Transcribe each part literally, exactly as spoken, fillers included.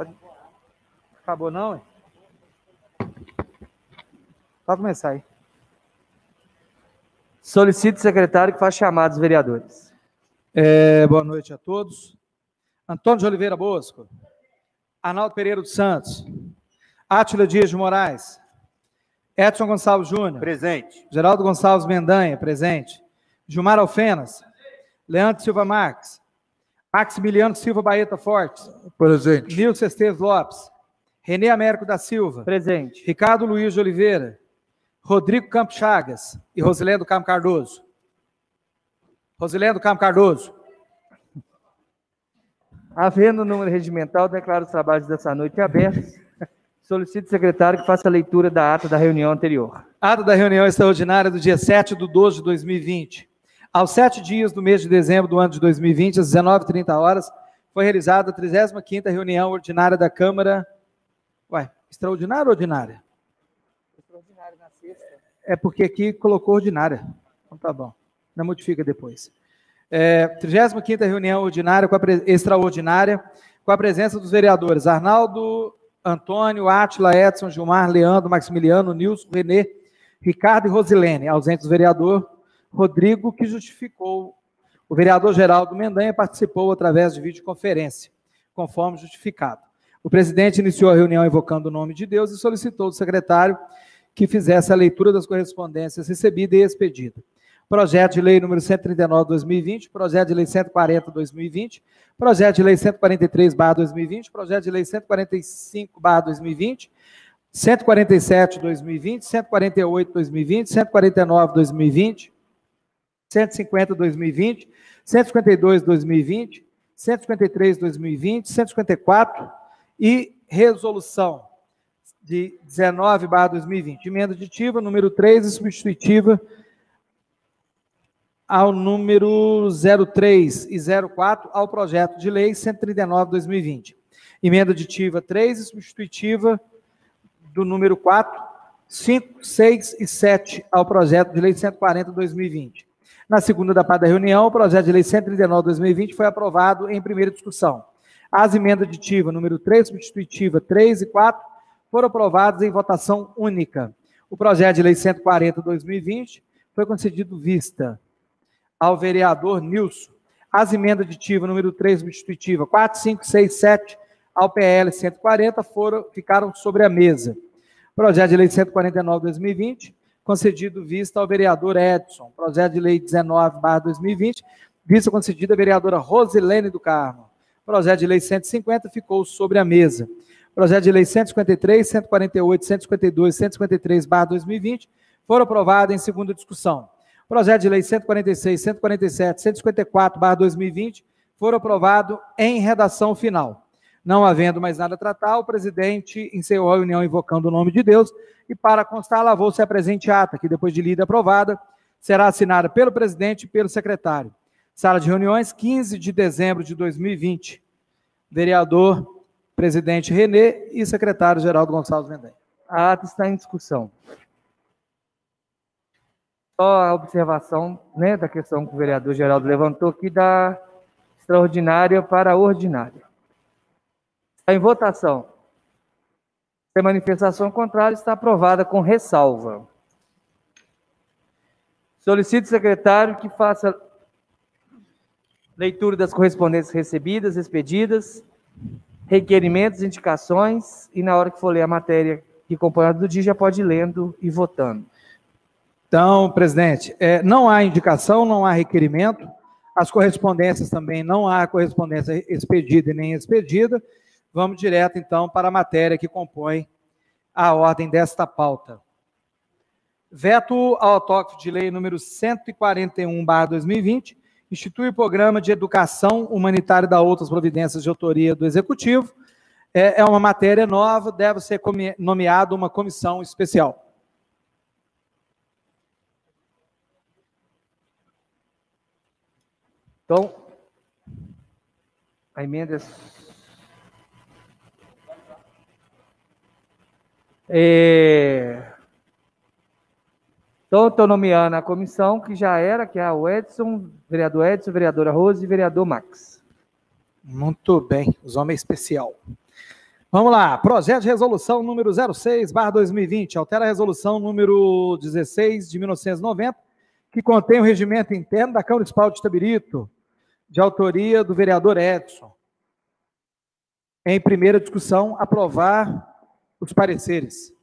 Pode... Acabou não, hein? Pode começar aí. Solicito, secretário, que faça chamada dos vereadores. É, boa noite a todos. Antônio de Oliveira Bosco. Arnaldo Pereira dos Santos. Átila Dias de Moraes. Edson Gonçalves Júnior. Presente. Geraldo Gonçalves Mendanha, presente. Gilmar Alfenas. Leandro Silva Marques. Maximiliano Silva Baeta Fortes. Presente. Nilson Esteves Lopes. Renê Américo da Silva. Presente. Ricardo Luiz de Oliveira. Rodrigo Campos Chagas e Rosilendo Campos Cardoso. Rosilendo Campos Cardoso. Havendo o número regimental, declaro os trabalhos dessa noite abertos. Solicito, secretário, que faça a leitura da ata da reunião anterior. Ata da reunião extraordinária do dia sete de doze de dois mil e vinte. Aos sete dias do mês de dezembro do ano de dois mil e vinte, às dezenove e trinta horas, foi realizada a trigésima quinta reunião ordinária da Câmara... Ué, extraordinária ou ordinária? Extraordinária na sexta. É porque aqui colocou ordinária. Então tá bom. Não modifica depois. É, trigésima quinta reunião ordinária, com a pre... extraordinária, com a presença dos vereadores Arnaldo, Antônio, Átila, Edson, Gilmar, Leandro, Maximiliano, Nilson, Renê, Ricardo e Rosilene. Ausente do vereador Rodrigo, que justificou. O vereador Geraldo Mendanha participou através de videoconferência, conforme justificado. O presidente iniciou a reunião invocando o nome de Deus e solicitou do secretário que fizesse a leitura das correspondências recebida e expedida. Projeto de lei número cento e trinta e nove, dois mil e vinte, projeto de lei cento e quarenta, dois mil e vinte, projeto de lei cento e quarenta e três, barra dois mil e vinte, projeto de lei cento e quarenta e cinco, barra dois mil e vinte, cento e quarenta e sete, dois mil e vinte, cento e quarenta e oito, dois mil e vinte, cento e quarenta e nove, dois mil e vinte, cento e cinquenta, dois mil e vinte, cento e cinquenta e dois, dois mil e vinte, cento e cinquenta e três, dois mil e vinte, cento e cinquenta e quatro e resolução de dezenove, barra dois mil e vinte. Emenda aditiva, número três, e substitutiva ao número zero três e zero quatro, ao projeto de lei cento e trinta e nove, dois mil e vinte. Emenda aditiva três e substitutiva do número quatro, cinco, seis e sete, ao projeto de lei cento e quarenta, dois mil e vinte. Na segunda da parte da reunião, o projeto de lei cento e trinta e nove, dois mil e vinte foi aprovado em primeira discussão. As emendas aditivas número três, substitutiva três e quatro, foram aprovadas em votação única. O projeto de lei cento e quarenta, dois mil e vinte foi concedido vista ao vereador Nilson. As emendas aditivas número três, substitutiva quatro, cinco, seis, sete, ao P L cento e quarenta, foram, ficaram sobre a mesa. Projeto de lei cento e quarenta e nove, dois mil e vinte, concedido vista ao vereador Edson. Projeto de lei dezenove, barra dois mil e vinte, vista concedida à vereadora Rosilene do Carmo. Projeto de lei cento e cinquenta ficou sobre a mesa. Projeto de lei cento e cinquenta e três, cento e quarenta e oito, cento e cinquenta e dois, cento e cinquenta e três, barra dois mil e vinte, foram aprovados em segunda discussão. Projeto de lei cento e quarenta e seis, cento e quarenta e sete, cento e cinquenta e quatro, barra dois mil e vinte, foram aprovados em redação final. Não havendo mais nada a tratar, o presidente encerrou a reunião invocando o nome de Deus e, para constar, lavou-se a presente ata, que, depois de lida e aprovada, será assinada pelo presidente e pelo secretário. Sala de reuniões, quinze de dezembro de dois mil e vinte. Vereador, presidente Renê e secretário Geraldo Gonçalves Mendanha. A ata está em discussão. Só a observação, né, da questão que o vereador Geraldo levantou aqui, da extraordinária para a ordinária. Está em votação. Se a manifestação contrária, está aprovada com ressalva. Solicito, secretário, que faça leitura das correspondências recebidas, expedidas, requerimentos, indicações, e na hora que for ler a matéria que compõe a ordem do dia, já pode ir lendo e votando. Então, presidente, é, não há indicação, não há requerimento, as correspondências também, não há correspondência expedida e nem expedida. Vamos direto, então, para a matéria que compõe a ordem desta pauta. Veto ao autógrafo de lei número cento e quarenta e um, barra dois mil e vinte, institui o programa de educação humanitária da outras providências de autoria do Executivo. É, é uma matéria nova, deve ser nomeada uma comissão especial. Então, a emenda é... Então, estou nomeando a comissão, que já era, que é o Edson, vereador Edson, vereadora Rose e vereador Max. Muito bem, os homens especial. Vamos lá, projeto de resolução número zero seis barra dois mil e vinte, altera a resolução número dezesseis de mil novecentos e noventa, que contém o regimento interno da Câmara Municipal de Itabirito, de autoria do vereador Edson. Em primeira discussão, aprovar os pareceres.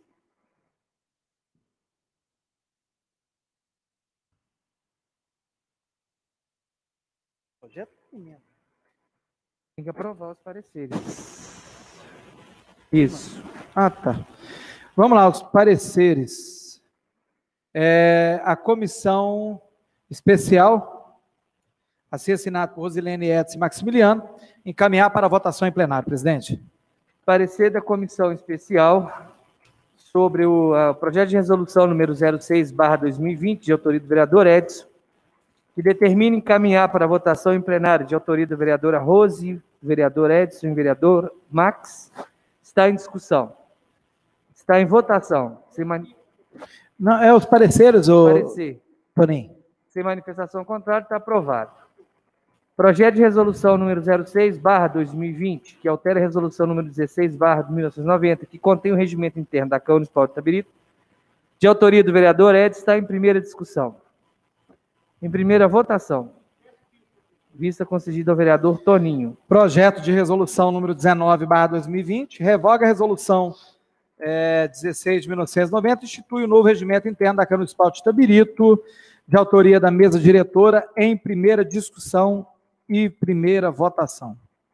Projeto de emenda. Tem que aprovar os pareceres. Isso. Ah, tá. Vamos lá, os pareceres. É, a comissão especial, a ser assinado por Rosilene Edson e Maximiliano, encaminhar para a votação em plenário, presidente. Parecer da comissão especial sobre o a, projeto de resolução número zero seis barra dois mil e vinte, de autoria do vereador Edson, que determina encaminhar para a votação em plenário, de autoria da vereadora Rose, vereador Edson e vereador Max, está em discussão. Está em votação. Sem mani... Não, é os pareceres, o Parecer. Toninho. Sem manifestação contrária, está aprovado. Projeto de resolução número zero seis barra dois mil e vinte, que altera a resolução número dezesseis barra mil novecentos e noventa, que contém o regimento interno da Câmara Municipal de Itabirito, de autoria do vereador Edson, está em primeira discussão. Em primeira votação. Vista concedida ao vereador Toninho. Projeto de resolução número dezenove barra dois mil e vinte, revoga a resolução é, dezesseis de mil novecentos e noventa, institui o novo regimento interno da Câmara Municipal de Itabirito, de autoria da mesa diretora, em primeira discussão e primeira votação.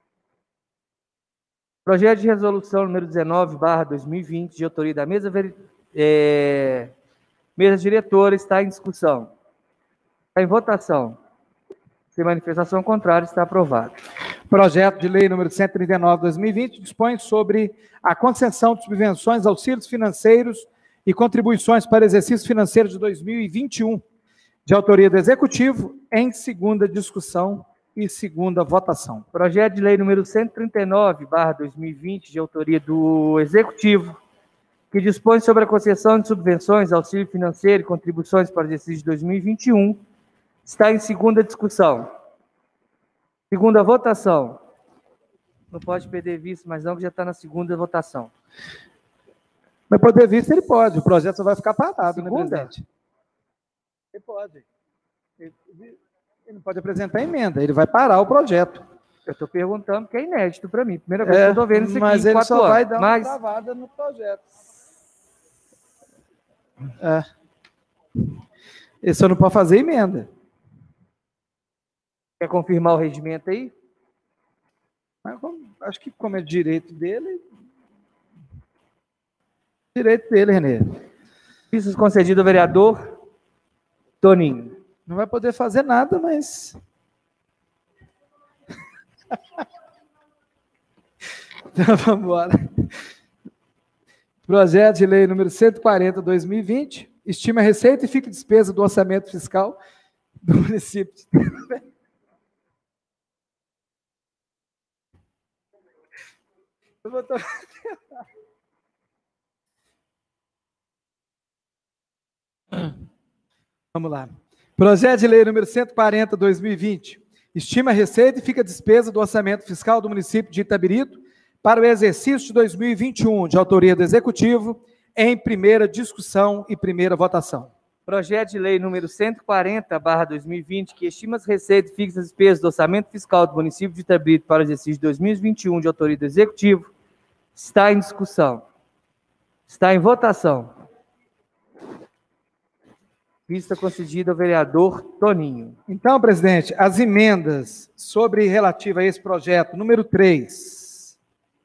Projeto de resolução número dezenove barra dois mil e vinte, de autoria da mesa, é, mesa diretora, está em discussão. Está em votação. Sem manifestação contrária, está aprovado. Projeto de lei número cento e trinta e nove barra dois mil e vinte dispõe sobre a concessão de subvenções, auxílios financeiros e contribuições para exercício financeiro de dois mil e vinte e um, de autoria do Executivo, em segunda discussão e segunda votação. Projeto de lei número cento e trinta e nove barra dois mil e vinte, de autoria do Executivo, que dispõe sobre a concessão de subvenções, auxílio financeiro e contribuições para o exercício de dois mil e vinte e um, está em segunda discussão. Segunda votação. Não pode perder vista, mas não, que já está na segunda votação. Mas poder visto ele pode, o projeto só vai ficar parado, né, Segunda? presidente? Ele pode. Ele, ele não pode apresentar emenda, ele vai parar o projeto. Eu estou perguntando, porque é inédito para mim. Primeira vez É, que eu estou vendo isso aqui mas em ele quatro só anos. vai dar uma Mas travada no projeto. É. Ele só não pode fazer emenda. quer confirmar o regimento aí? Mas, como, acho que como é direito dele... Direito dele, Renê. Vistas concedido ao vereador Toninho. Não vai poder fazer nada, mas... Então, vamos embora. Projeto de lei número cento e quarenta, dois mil e vinte, estima a receita e fica despesa do orçamento fiscal do município de... Eu vou to... Vamos lá. Projeto de lei número cento e quarenta, dois mil e vinte, estima a receita e fica despesa do orçamento fiscal do município de Itabirito para o exercício de dois mil e vinte e um, de autoria do Executivo, em primeira discussão e primeira votação. Projeto de lei número cento e quarenta, barra dois mil e vinte, que estima as receitas e fixa as despesas do orçamento fiscal do município de Itabirito para o exercício de dois mil e vinte e um, de autoria do Executivo, está em discussão. Está em votação. Vista concedida ao vereador Toninho. Então, presidente, as emendas sobre relativa a esse projeto, número três.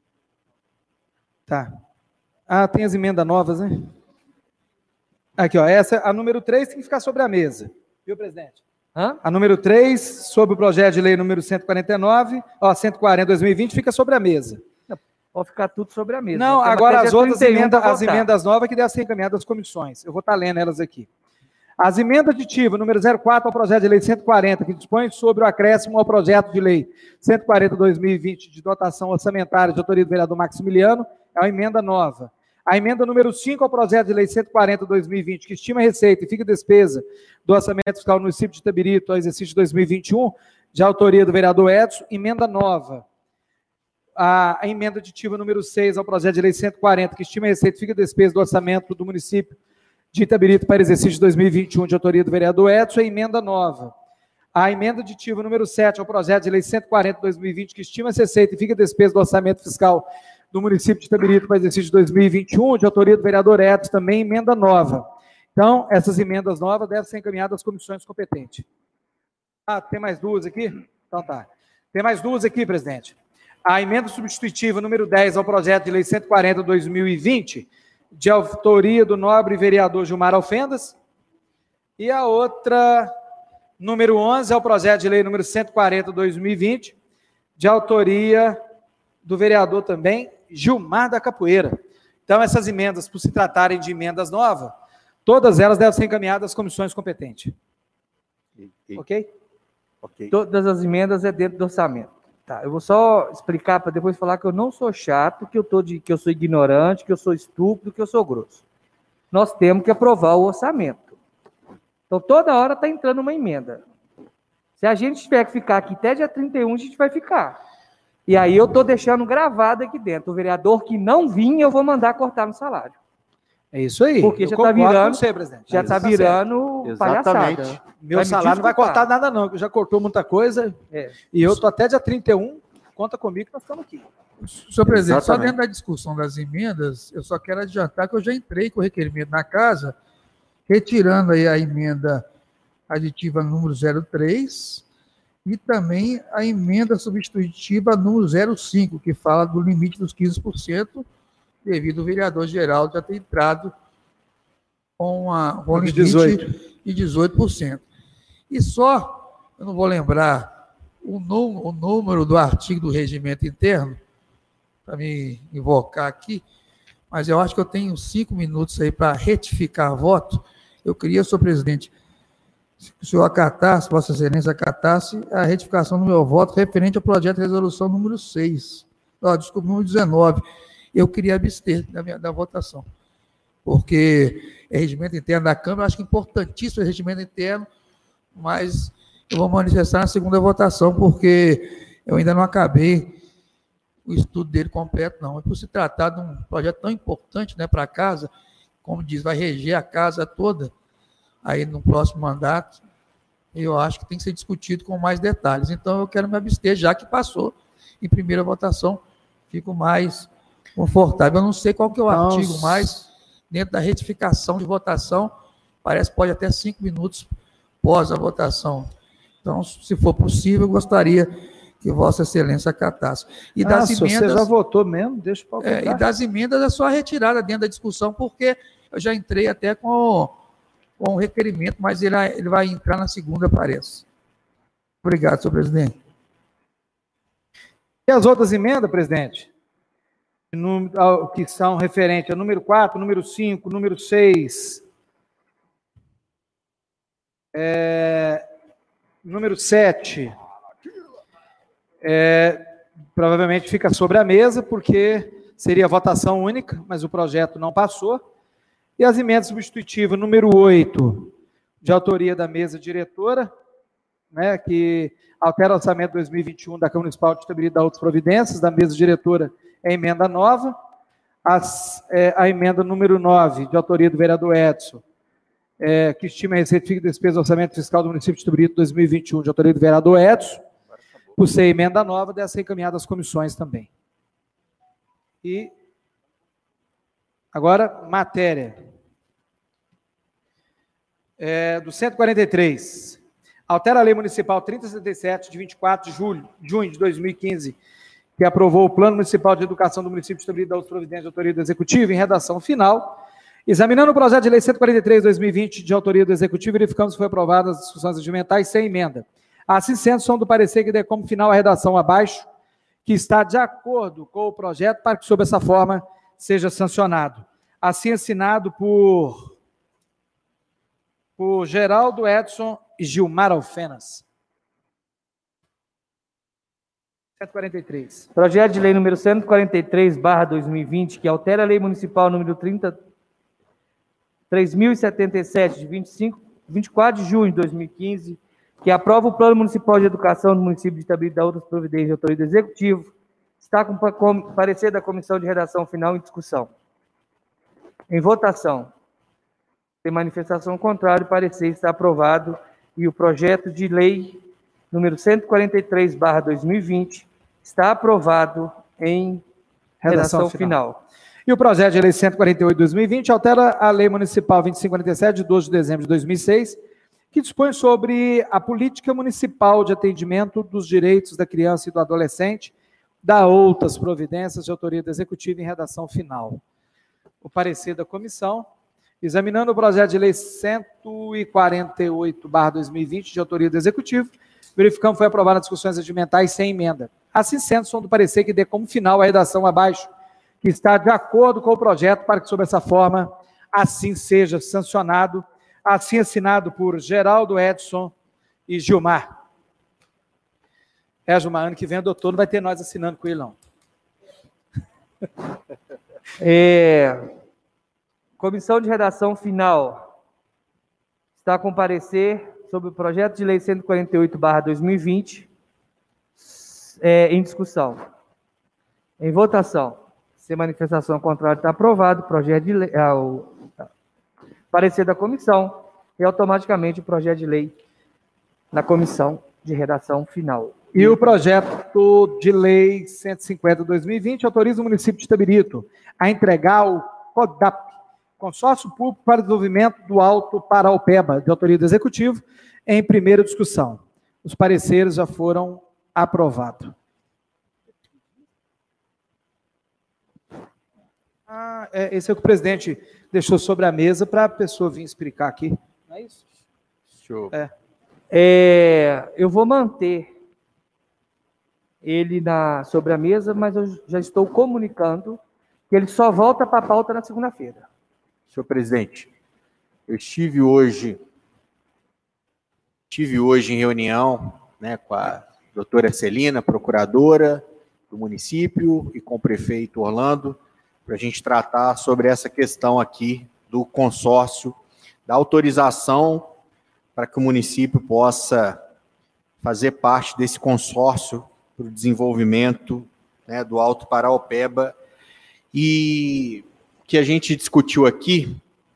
Tá. Ah, tem as emendas novas, né? Aqui, ó, essa, a número três tem que ficar sobre a mesa. Viu, presidente? Hã? A número três, sobre o projeto de lei número cento e quarenta e nove, ó, cento e quarenta, dois mil e vinte, fica sobre a mesa. Pode ficar tudo sobre a mesa. Não, agora as outras emendas, as votar. emendas novas que devem ser encaminhadas às comissões. Eu vou estar lendo elas aqui. As emendas aditivas, número zero quatro ao projeto de lei cento e quarenta, que dispõe sobre o acréscimo ao projeto de lei cento e quarenta, dois mil e vinte, de dotação orçamentária de autoria do vereador Maximiliano, é uma emenda nova. A emenda número cinco ao projeto de lei cento e quarenta, dois mil e vinte, que estima a receita e fica despesa do orçamento fiscal do município de Itabirito ao exercício de dois mil e vinte e um, de autoria do vereador Edson, emenda nova. a, a emenda aditiva número seis ao projeto de lei cento e quarenta, que estima a receita e fica despesa do orçamento do município de Itabirito para exercício dois mil e vinte e um, de autoria do vereador Edson, a emenda nova. A emenda aditiva número sete ao projeto de lei cento e quarenta de dois mil e vinte, que estima a receita e fica despesa do orçamento fiscal do município de Itabirito para exercício de dois mil e vinte e um, de autoria do vereador Edson, também emenda nova. Então, essas emendas novas devem ser encaminhadas às comissões competentes. Ah, tem mais duas aqui? Então tá. Tem mais duas aqui, presidente. A emenda substitutiva número dez ao projeto de lei cento e quarenta de dois mil e vinte, de autoria do nobre vereador Gilmar Alfendas, e a outra, número onze, ao projeto de lei número cento e quarenta de dois mil e vinte, de autoria do vereador também Gilmar da Capoeira. Então, essas emendas, por se tratarem de emendas novas, todas elas devem ser encaminhadas às comissões competentes. Ok? Ok? Okay. Todas as emendas é dentro do orçamento. Tá, eu vou só explicar para depois falar que eu não sou chato, que eu, tô de, que eu sou ignorante, que eu sou estúpido, que eu sou grosso. Nós temos que aprovar o orçamento. Então, toda hora está entrando uma emenda. Se a gente tiver que ficar aqui até dia trinta e um, a gente vai ficar. E aí eu estou deixando gravado aqui dentro. O vereador que não vinha, eu vou mandar cortar no salário. É isso aí. Porque eu já está virando, você, presidente. já está virando tá palhaçada. Meu vai salário não vai cortar nada não, que já cortou muita coisa. É. E eu estou até dia trinta e um, conta comigo que nós estamos aqui. Senhor presidente, Exatamente. Só dentro da discussão das emendas, eu só quero adiantar que eu já entrei com o requerimento na casa, retirando aí a emenda aditiva número zero três e também a emenda substitutiva número zero cinco, que fala do limite dos quinze por cento, devido ao vereador Geraldo já ter entrado com, a, com o limite de dezoito por cento. E só, eu não vou lembrar o, num, o número do artigo do regimento interno, para me invocar aqui, mas eu acho que eu tenho cinco minutos aí para retificar voto. Eu queria, senhor presidente, se o senhor acatasse, Vossa Excelência acatasse a retificação do meu voto referente ao projeto de resolução número seis, oh, desculpa, número dezenove. Eu queria abster da, minha, da votação, porque é regimento interno da Câmara, eu acho que é importantíssimo o regimento interno, mas eu vou manifestar na segunda votação, porque eu ainda não acabei o estudo dele completo, não. É por se tratar de um projeto tão importante, né, para a casa, como diz, vai reger a casa toda, aí no próximo mandato, eu acho que tem que ser discutido com mais detalhes. Então, eu quero me abster, já que passou em primeira votação, fico mais confortável. Eu não sei qual que é o Nossa. artigo mais, dentro da retificação de votação, parece que pode até cinco minutos pós a votação. Então, se for possível, eu gostaria que Vossa Excelência acatasse. E das ah, emendas, você já votou mesmo? Deixa eu é, E das emendas é só a retirada dentro da discussão, porque eu já entrei até com, com o requerimento, mas ele, ele vai entrar na segunda, parece. Obrigado, senhor presidente. E as outras emendas, presidente? Que são referentes ao número quatro, número cinco, número seis, é, número sete, é, provavelmente fica sobre a mesa, porque seria votação única, mas o projeto não passou. E as emendas substitutivas, número oito, de autoria da mesa diretora, né, que altera o orçamento dois mil e vinte e um da Câmara Municipal de Itabirito da outras providências, da mesa diretora, é emenda nova. As, é, a emenda número nove, de autoria do vereador Edson, é, que estima a receita fixa e despesa do orçamento fiscal do município de Itabirito dois mil e vinte e um, de autoria do vereador Edson, por ser emenda nova, deve ser encaminhada às comissões também. E agora, matéria. É, do cento e quarenta e três. Altera a Lei Municipal trinta e setenta e sete, de vinte e quatro de julho, junho de dois mil e quinze, que aprovou o Plano Municipal de Educação do município de Itabirito da outras providências de autoria do Executivo, em redação final. Examinando o projeto de lei cento e quarenta e três, de dois mil e vinte, de autoria do Executivo, verificamos que foi aprovada as discussões regimentais sem emenda. Assim sendo, são do parecer que dê como final a redação abaixo, que está de acordo com o projeto, para que, sob essa forma, seja sancionado. Assim assinado por, por Geraldo Edson e Gilmar Alfenas. cento e quarenta e três. Projeto de lei número cento e quarenta e três, barra dois mil e vinte, que altera a lei municipal número trinta, três mil e setenta e sete, de vinte e cinco, vinte e quatro de junho de dois mil e quinze, que aprova o Plano Municipal de Educação do município de Itabirito da outras providências de autoria do Executivo, Está com, com parecer da comissão de redação final em discussão. Em votação. Sem manifestação contrária, o parecer está aprovado e o projeto de lei número cento e quarenta e três barra dois mil e vinte está aprovado em redação, redação final. final. E o projeto de lei cento e quarenta e oito barra dois mil e vinte altera a lei municipal vinte e cinco quarenta e sete, de doze de dezembro de dois mil e seis, que dispõe sobre a política municipal de atendimento dos direitos da criança e do adolescente, dá outras providências de autoria do Executivo em redação final. O parecer da comissão, examinando o projeto de lei cento e quarenta e oito barra dois mil e vinte, de autoria do Executivo, verificamos que foi aprovado nas discussões regimentais sem emenda. Assim sendo, sou do parecer que dê como final a redação abaixo, que está de acordo com o projeto, para que, sob essa forma, assim seja sancionado, assim assinado por Geraldo Edson e Gilmar. É, Gilmar, ano que vem o doutor não vai ter nós assinando com ele, não. É, comissão de redação final está com parecer sobre o projeto de lei cento e quarenta e oito barra dois mil e vinte é, em discussão. Em votação. Sem manifestação contrária, está aprovado o projeto de lei, é, o parecer da comissão e automaticamente o projeto de lei na comissão de redação final. E o projeto de lei cento e cinquenta barra dois mil e vinte autoriza o município de Itabirito a entregar o CODAP, Consórcio Público para o Desenvolvimento do Alto Paraopeba, de autoria do Executivo, em primeira discussão. Os pareceres já foram aprovados. Ah, é, esse é o que o presidente deixou sobre a mesa para a pessoa vir explicar aqui. Não é isso? Show. É. É, eu vou manter ele na, sobre a mesa, mas eu já estou comunicando que ele só volta para a pauta na segunda-feira. Senhor presidente, eu estive hoje, estive hoje em reunião, né, com a doutora Celina, procuradora do município, e com o prefeito Orlando, para a gente tratar sobre essa questão aqui do consórcio, da autorização para que o município possa fazer parte desse consórcio para o desenvolvimento, né, do Alto Paraopeba. E o que a gente discutiu aqui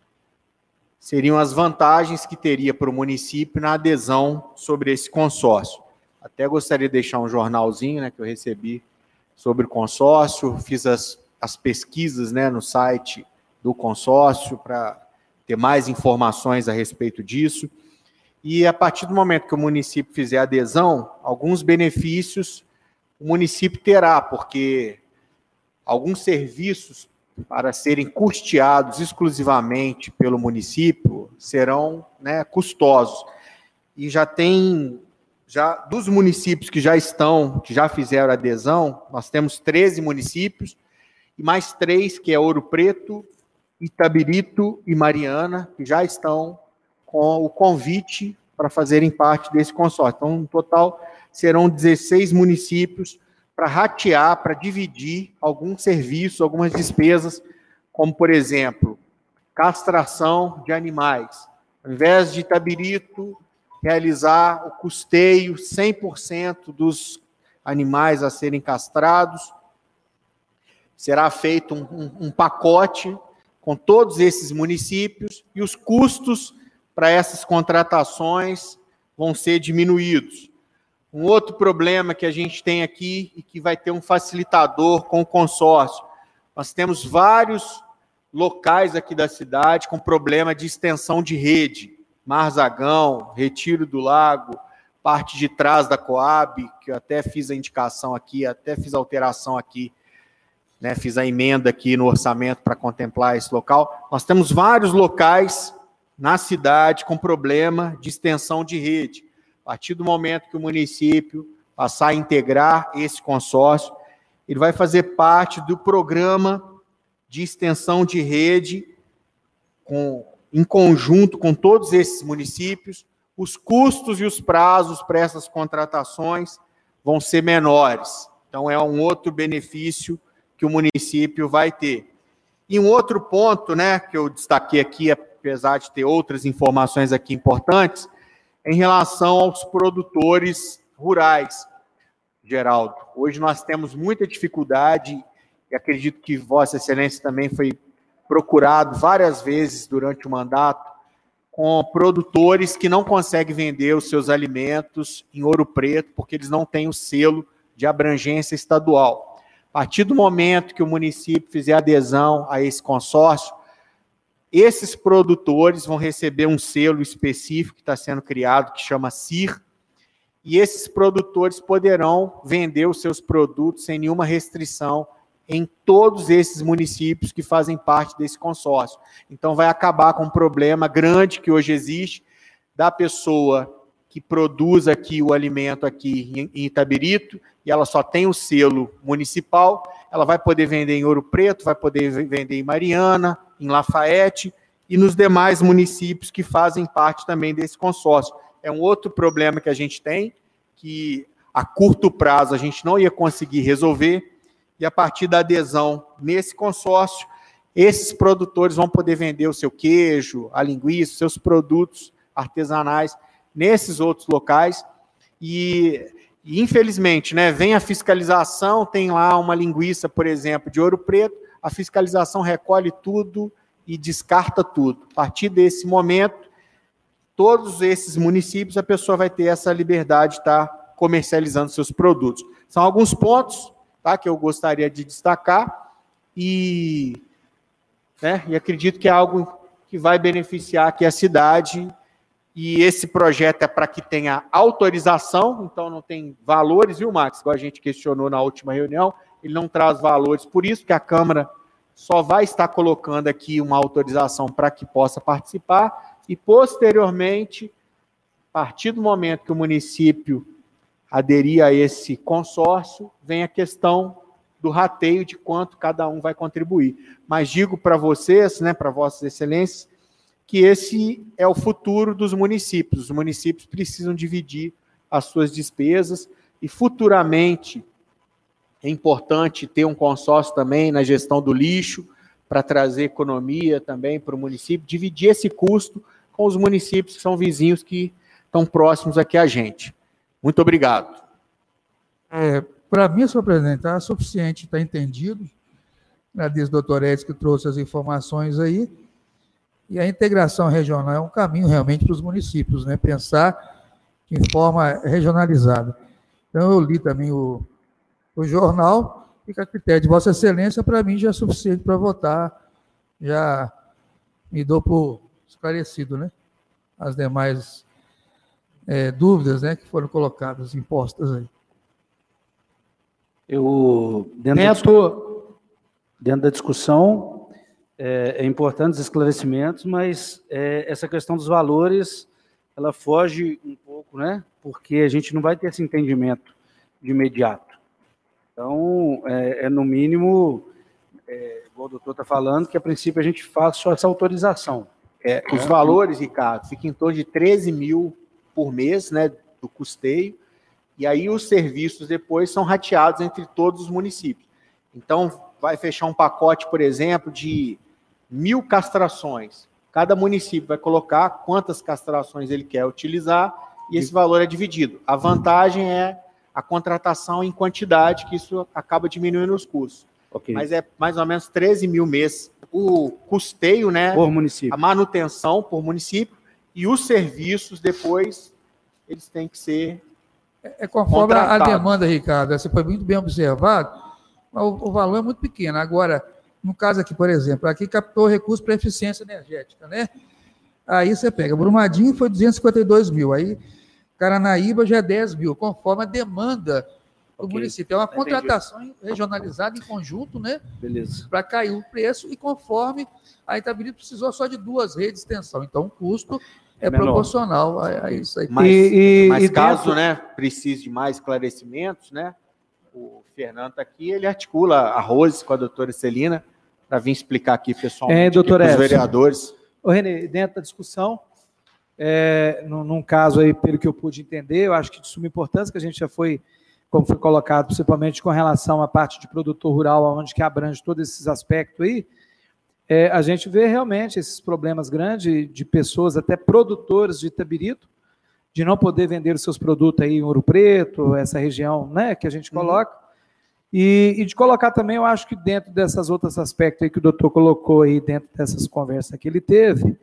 seriam as vantagens que teria para o município na adesão sobre esse consórcio. Até gostaria de deixar um jornalzinho, né, que eu recebi sobre o consórcio, fiz as, as pesquisas, né, no site do consórcio para ter mais informações a respeito disso. E a partir do momento que o município fizer adesão, alguns benefícios o município terá, porque alguns serviços para serem custeados exclusivamente pelo município serão, né, custosos. E já tem, já dos municípios que já estão, que já fizeram adesão, nós temos treze municípios, e mais três, que é Ouro Preto, Itabirito e Mariana, que já estão com o convite para fazerem parte desse consórcio. Então, no total, serão dezesseis municípios para ratear, para dividir alguns serviços, algumas despesas, como, por exemplo, castração de animais. Ao invés de Itabirito realizar o custeio cem por cento dos animais a serem castrados, será feito um, um, um pacote com todos esses municípios e os custos para essas contratações vão ser diminuídos. Um outro problema que a gente tem aqui e que vai ter um facilitador com o consórcio. Nós temos vários locais aqui da cidade com problema de extensão de rede. Marzagão, Retiro do Lago, parte de trás da Coab, que eu até fiz a indicação aqui, até fiz a alteração aqui, né, fiz a emenda aqui no orçamento para contemplar esse local. Nós temos vários locais na cidade com problema de extensão de rede. A partir do momento que o município passar a integrar esse consórcio, ele vai fazer parte do programa de extensão de rede, com, em conjunto com todos esses municípios. Os custos e os prazos para essas contratações vão ser menores. Então, é um outro benefício que o município vai ter. E um outro ponto, né, que eu destaquei aqui, apesar de ter outras informações aqui importantes, em relação aos produtores rurais. Geraldo, hoje nós temos muita dificuldade, e acredito que Vossa Excelência também foi procurado várias vezes durante o mandato, com produtores que não conseguem vender os seus alimentos em Ouro Preto, porque eles não têm o selo de abrangência estadual. A partir do momento que o município fizer adesão a esse consórcio, esses produtores vão receber um selo específico que está sendo criado, que chama C I R, e esses produtores poderão vender os seus produtos sem nenhuma restrição em todos esses municípios que fazem parte desse consórcio. Então, vai acabar com um problema grande que hoje existe da pessoa que produz aqui o alimento aqui em Itabirito, e ela só tem o selo municipal, ela vai poder vender em Ouro Preto, vai poder vender em Mariana, em Lafayette e nos demais municípios que fazem parte também desse consórcio. É um outro problema que a gente tem, que a curto prazo a gente não ia conseguir resolver, e a partir da adesão nesse consórcio, esses produtores vão poder vender o seu queijo, a linguiça, os seus produtos artesanais nesses outros locais, e, e infelizmente, né, vem a fiscalização, tem lá uma linguiça, por exemplo, de Ouro Preto, a fiscalização recolhe tudo e descarta tudo. A partir desse momento, todos esses municípios, a pessoa vai ter essa liberdade de estar comercializando seus produtos. São alguns pontos, tá, que eu gostaria de destacar, e, né, e acredito que é algo que vai beneficiar aqui a cidade, e esse projeto é para que tenha autorização, então não tem valores, viu, Max? Igual a gente questionou na última reunião, ele não traz valores, por isso que a Câmara só vai estar colocando aqui uma autorização para que possa participar, e posteriormente, a partir do momento que o município aderir a esse consórcio, vem a questão do rateio de quanto cada um vai contribuir. Mas digo para vocês, né, para Vossas Excelências, que esse é o futuro dos municípios. Os municípios precisam dividir as suas despesas, e futuramente é importante ter um consórcio também na gestão do lixo, para trazer economia também para o município, dividir esse custo com os municípios que são vizinhos, que estão próximos aqui a gente. Muito obrigado. É, para mim, senhor presidente, está suficiente, está entendido. Agradeço ao doutor Edson que trouxe as informações aí. E a integração regional é um caminho realmente para os municípios, né? Pensar de forma regionalizada. Então, eu li também o, o jornal, e que a critério de Vossa Excelência, para mim, já é suficiente para votar. Já me dou por esclarecido, né? As demais é, dúvidas, né, que foram colocadas, impostas aí. Eu, dentro, Neto. Da, dentro da discussão, é, é importante os esclarecimentos, mas é, essa questão dos valores, ela foge um pouco, né? Porque a gente não vai ter esse entendimento de imediato. Então, é, é no mínimo, é, igual o doutor está falando, que a princípio a gente faz só essa autorização. É, os é. valores, Ricardo, ficam em torno de treze mil por mês, né, do custeio, e aí os serviços depois são rateados entre todos os municípios. Então, vai fechar um pacote, por exemplo, de mil castrações. Cada município vai colocar quantas castrações ele quer utilizar, e esse valor é dividido. A vantagem é a contratação em quantidade, que isso acaba diminuindo os custos. Okay. Mas é mais ou menos treze mil mês. O custeio, né? Por município. A manutenção por município, e os serviços depois, eles têm que ser É, é conforme a demanda, Ricardo. Você foi muito bem observado, mas o, o valor é muito pequeno. Agora, no caso aqui, por exemplo, aqui captou recurso para eficiência energética, né? Aí você pega, Brumadinho foi duzentos e cinquenta e dois mil, aí Caranaíba já é dez mil, conforme a demanda do okay. município. É uma contratação Entendi. regionalizada em conjunto, né? Beleza. Para cair o preço, e conforme a Itabirito precisou só de duas redes de extensão. Então, o custo é Menor. proporcional a, a isso aí. Mas, e, e, mas e caso dentro... né, precise de mais esclarecimentos, né? O Fernando está aqui, ele articula a Rose com a doutora Celina para vir explicar aqui pessoalmente é, para os vereadores. Ô, Renê, dentro da discussão, é, num, num caso aí, pelo que eu pude entender, eu acho que de suma importância, que a gente já foi, como foi colocado, principalmente com relação à parte de produtor rural, onde que abrange todos esses aspectos aí, é, a gente vê realmente esses problemas grandes de pessoas, até produtores de Itabirito, de não poder vender os seus produtos aí em Ouro Preto, essa região, né, que a gente coloca, uhum. e, e de colocar também, eu acho que dentro dessas outros aspectos aí que o doutor colocou aí, dentro dessas conversas que ele teve,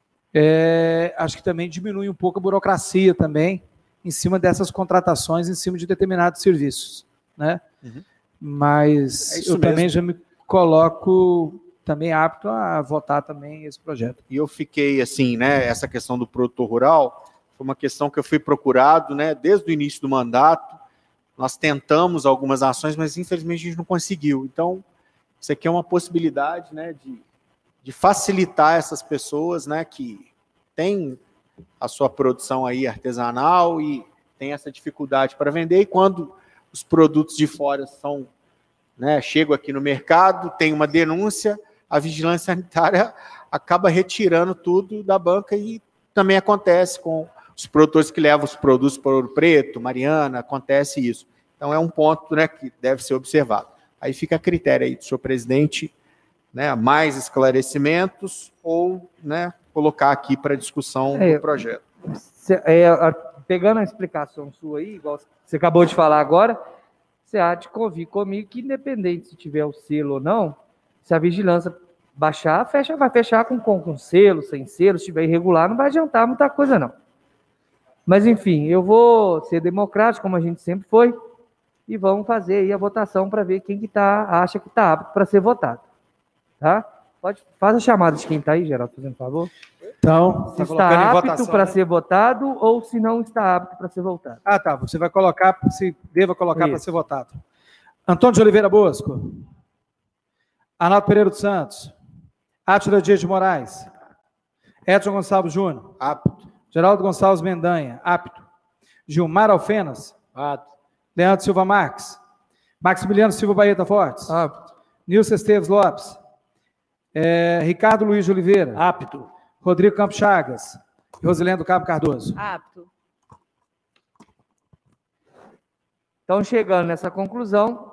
é, acho que também diminui um pouco a burocracia também, em cima dessas contratações, em cima de determinados serviços, né? Uhum. Mas é eu mesmo. Também já me coloco também apto a votar também esse projeto. E eu fiquei assim, né, essa questão do produtor rural, foi uma questão que eu fui procurado, né, desde o início do mandato. Nós tentamos algumas ações, mas infelizmente a gente não conseguiu. Então, isso aqui é uma possibilidade, né, de, de facilitar essas pessoas, né, que têm a sua produção aí artesanal e tem essa dificuldade para vender, e quando os produtos de fora são, né, chegam aqui no mercado, tem uma denúncia, a vigilância sanitária acaba retirando tudo da banca, e também acontece com os produtores que levam os produtos para Ouro Preto, Mariana, acontece isso. Então é um ponto, né, que deve ser observado. Aí fica a critério aí do senhor presidente, né, mais esclarecimentos ou, né, colocar aqui para discussão é, do projeto. É, pegando a explicação sua aí, igual você acabou de falar agora, você há de convir comigo que, independente se tiver o selo ou não, se a vigilância baixar, fecha, vai fechar com, com, com selo, sem selo, se estiver irregular, não vai adiantar muita coisa, não. Mas, enfim, eu vou ser democrático, como a gente sempre foi, e vamos fazer aí a votação para ver quem que tá, acha que está apto para ser votado. Tá? Pode, faz a chamada de quem está aí, Geraldo, fazendo favor. Então, se tá está apto para né? ser votado ou se não está apto para ser votado. Ah, tá. Você vai colocar, se deva colocar para ser votado. Antônio de Oliveira Bosco. Arnaldo Pereira dos Santos. Átila Dias de Moraes. Edson Gonçalves Júnior. Apto. Geraldo Gonçalves Mendanha. Apto. Gilmar Alfenas. Apto. Leandro Silva Marques. Maximiliano Silva Baeta Fortes. Apto. Nilson Esteves Lopes. É, Ricardo Luiz de Oliveira. Apto. Rodrigo Campos Chagas. Rosilendo Cabo Cardoso. Apto. Então, chegando nessa conclusão,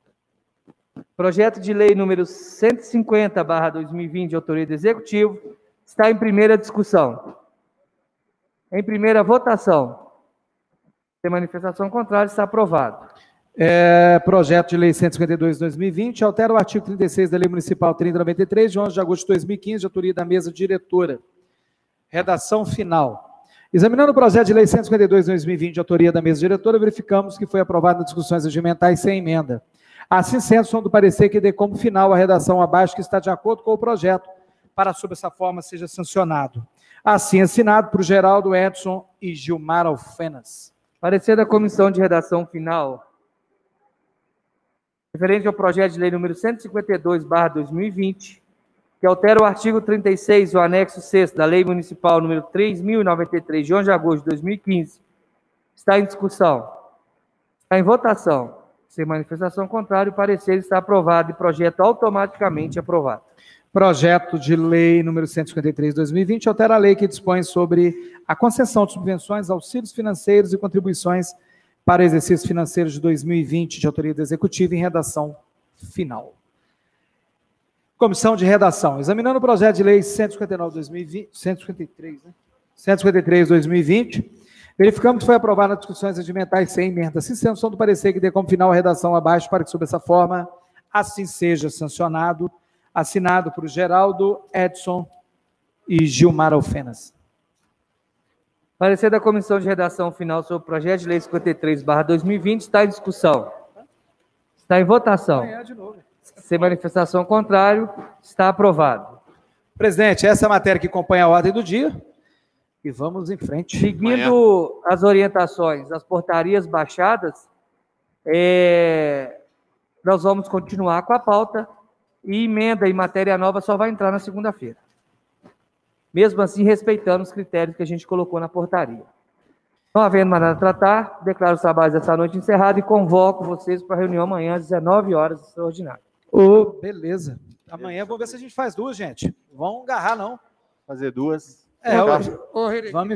projeto de lei número cento e cinquenta barra dois mil e vinte, de autoria do Executivo, está em primeira discussão. Em primeira votação. Sem manifestação contrária, está aprovado. É, projeto de lei cento e cinquenta e dois de dois mil e vinte, altera o artigo trinta e seis da Lei Municipal trinta e noventa e três, de onze de agosto de dois mil e quinze, de autoria da mesa diretora. Redação final. Examinando o projeto de lei cento e cinquenta e dois de dois mil e vinte, de autoria da mesa diretora, verificamos que foi aprovado nas discussões regimentais sem emenda. Assim sendo, sou do parecer que dê como final a redação abaixo que está de acordo com o projeto, para sob essa forma seja sancionado. Assim assinado por Geraldo Edson e Gilmar Alfenas. Parecer da Comissão de Redação Final, referente ao projeto de lei número cento e cinquenta e dois barra dois mil e vinte, que altera o artigo trinta e seis, o anexo sexto da Lei Municipal número três mil e noventa e três, de onze de agosto de dois mil e quinze, está em discussão. Está em votação. Sem manifestação contrária, o parecer está aprovado e projeto automaticamente aprovado. Projeto de lei número cento e cinquenta e três de dois mil e vinte altera a lei que dispõe sobre a concessão de subvenções, auxílios financeiros e contribuições para o exercício financeiro de dois mil e vinte, de autoria do Executivo, em redação final. Comissão de Redação. Examinando o projeto de lei cento e cinquenta e nove de dois mil e vinte, cento e cinquenta e três, né? cento e cinquenta e três de dois mil e vinte, verificamos que foi aprovado nas discussões regimentais sem emenda. Assim sendo, sou do parecer que dê como final a redação abaixo para que, sob essa forma, assim seja sancionado, assinado por Geraldo, Edson e Gilmar Alfenas. Parecer da Comissão de Redação Final sobre o projeto de lei cinquenta e três barra dois mil e vinte está em discussão. Está em votação. Sem manifestação contrária, está aprovado. Presidente, essa é a matéria que acompanha a ordem do dia. E vamos em frente. Seguindo Amanhã. As orientações das portarias baixadas, é, nós vamos continuar com a pauta e emenda e matéria nova só vai entrar na segunda-feira. Mesmo assim, respeitando os critérios que a gente colocou na portaria. Não havendo mais nada a tratar, declaro os trabalhos dessa noite encerrado e convoco vocês para a reunião amanhã às dezenove horas, extraordinária. Ô, oh, beleza. Amanhã vamos ver se a gente faz duas, gente. Vão agarrar, não. Fazer duas. É, ô, vamos